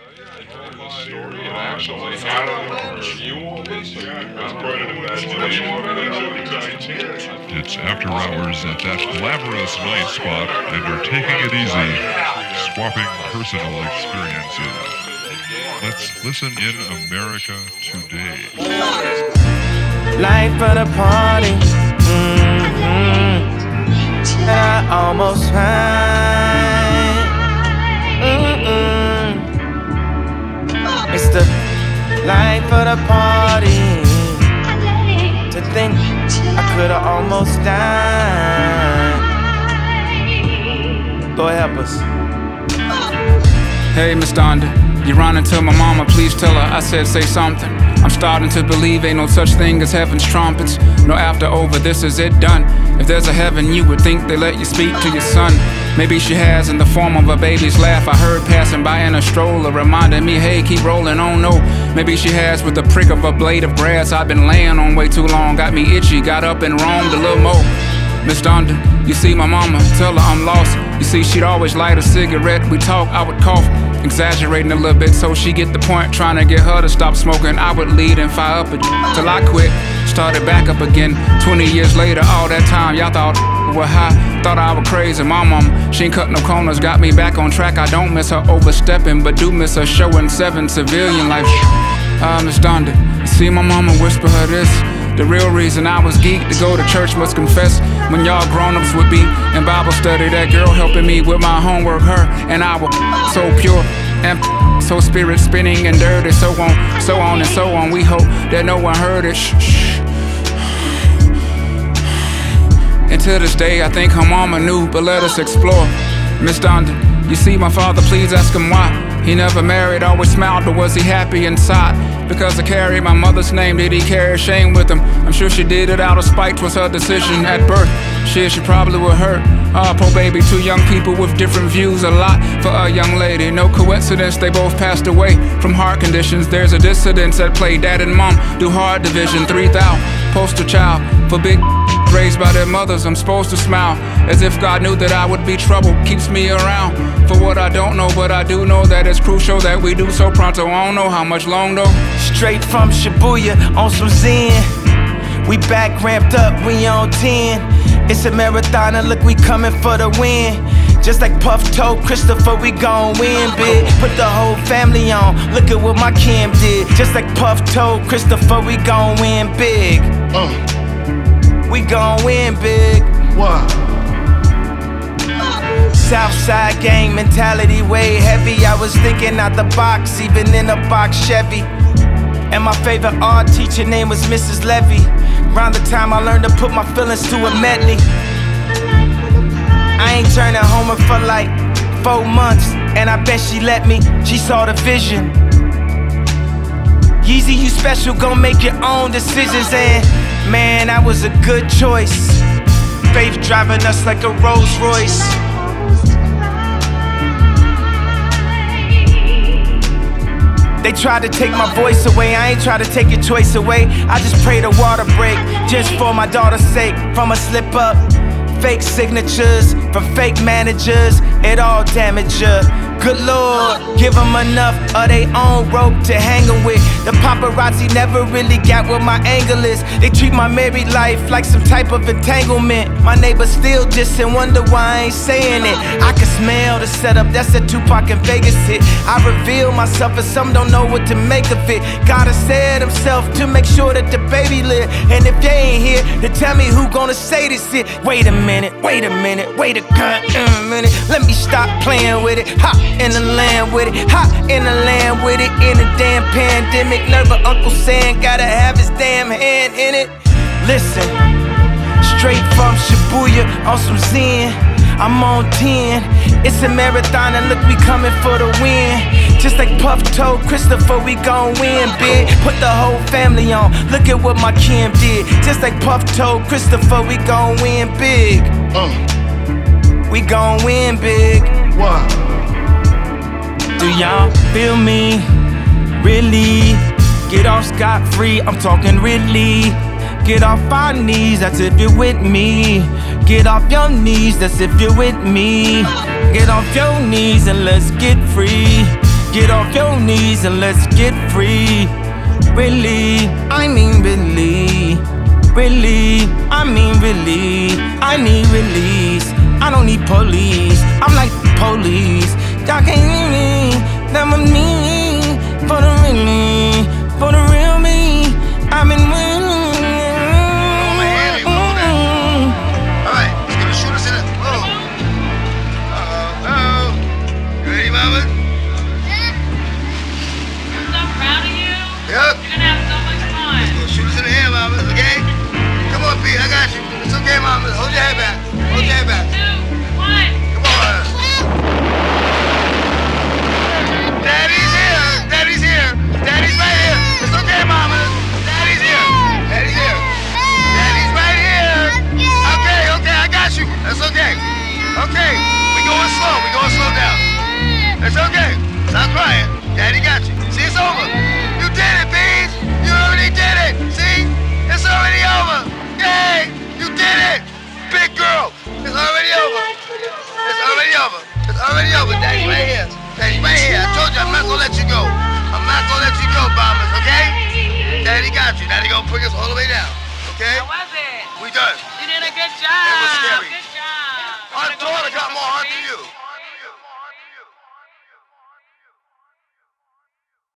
Story and actually, I don't know. You want this? That's quite an imagination. It's After Hours at that glamorous night spot, and you're taking it easy, swapping personal experiences. Let's listen in America today. Life of the party, that I almost had. It's the life of the party. To think I could've almost died. Lord help us. Hey, Miss Donda, you running to my mama, please tell her I said say something. I'm starting to believe ain't no such thing as heaven's trumpets. No after over, this is it done. If there's a heaven, you would think they let you speak to your son. Maybe she has in the form of a baby's laugh I heard passing by in a stroller, reminding me, hey, keep rolling on, no. Maybe she has with the prick of a blade of grass I've been laying on way too long. Got me itchy, got up and roamed a little more. Miss Donda, you see my mama, tell her I'm lost. You see, she'd always light a cigarette, we talk, I would cough, exaggerating a little bit so she get the point. Trying to get her to stop smoking, I would lead and fire up till I quit. Started back up again, 20 years later, all that time y'all thought were high. Thought I was crazy, my mom, she ain't cut no corners, got me back on track. I don't miss her overstepping, but do miss her showing 7 civilian life. Miss Donda, you see my mama whisper her this. The real reason I was geeked to go to church must confess. When y'all grown-ups would be in Bible study, that girl helping me with my homework, her and I were so pure and so spirit spinning and dirty, so on and so on. We hope that no one heard it. And to this day, I think her mama knew, but let us explore. Miss Donda, you see my father, please ask him why. He never married, always smiled, but was he happy inside? Because I carry my mother's name, did he carry shame with him? I'm sure she did it out of spite, was her decision at birth. Shit, she probably would hurt. Poor baby, 2 young people with different views, a lot for a young lady. No coincidence, they both passed away from heart conditions. There's a dissidence at play, dad and mom do hard division. 3,000, poster child for big raised by their mothers. I'm supposed to smile as if God knew that I would be trouble. Keeps me around for what I don't know, but I do know that it's crucial that we do so pronto. I don't know how much long though. Straight from Shibuya on some Zen. We back ramped up, we on 10. It's a marathon and look, we coming for the win. Just like Puff told Christopher, we gon' win big. Put the whole family on, look at what my Kim did. Just like Puff told Christopher, we gon' win big. We gon' win big. What? Southside gang mentality way heavy. I was thinking out the box, even in a box Chevy. And my favorite art teacher name was Mrs. Levy. Around the time I learned to put my feelings to a medley. I ain't turning homer for like 4 months, and I bet she let me. She saw the vision. Yeezy, you special, gon' make your own decisions. And man, that was a good choice. Faith driving us like a Rolls Royce. They tried to take my voice away, I ain't try to take your choice away. I just pray the water break, just for my daughter's sake. From a slip up, fake signatures, from fake managers, it all damage her. Good Lord, give them enough of their own rope to hang them with. The paparazzi never really got what my angle is. They treat my married life like some type of entanglement. My neighbors still just and wonder why I ain't saying it. I can smell the setup, that's a Tupac and Vegas hit. I reveal myself and some don't know what to make of it. Gotta said himself to make sure that the baby live. And if they ain't here, then tell me who gonna say this shit. Wait a minute, wait a minute, wait a minute. Let me stop playing with it. Hop in the land with it, hop in the land with it. In a damn pandemic, nerve of Uncle Sam, gotta have his damn hand in it. Listen, straight from Shibuya on some Zen. I'm on 10, it's a marathon and look, we coming for the win. Just like Puff told Christopher, we gon' win big. Put the whole family on, look at what my Kim did. Just like Puff told Christopher, we gon' win big. We gon' win big. What? Do y'all feel me? Really? Get off scot-free, I'm talking really. Get off our knees, that's if you're with me. Get off your knees, that's if you're with me. Get off your knees and let's get free. Get off off your knees and let's get free. Really, I mean really. Really, I mean really. I need release. I don't need police. I'm like police. Y'all can't hear me. Never me. For the really, for the real me. I've been winning. Alright, let's give a shoot us in it. Oh. You ready, mama? I'm so proud of you. Yep. You're gonna have so much fun. Shoot us in the air, mama, okay? Come on, Pete, I got you. It's okay, mama. Hold your head back. Hold your head back. 2, 1. Come on. Daddy's here. Daddy's here. Daddy's right here. It's okay, mama. Daddy's here. Daddy's here. Daddy's right here. Okay, okay, I got you. That's okay. Okay, we going slow down. It's okay. Stop crying. Daddy got you. See, it's over. You did it, Beans. You already did it. See? It's already over. Yay! You did it! Big girl! It's already over. It's already over. It's already over. Daddy right here. Daddy right here. I told you I'm not gonna let you go. I'm not gonna let you go, Bombers, okay? Daddy got you. Daddy gonna bring us all the way down. Okay? How was it? We done. You did a good job.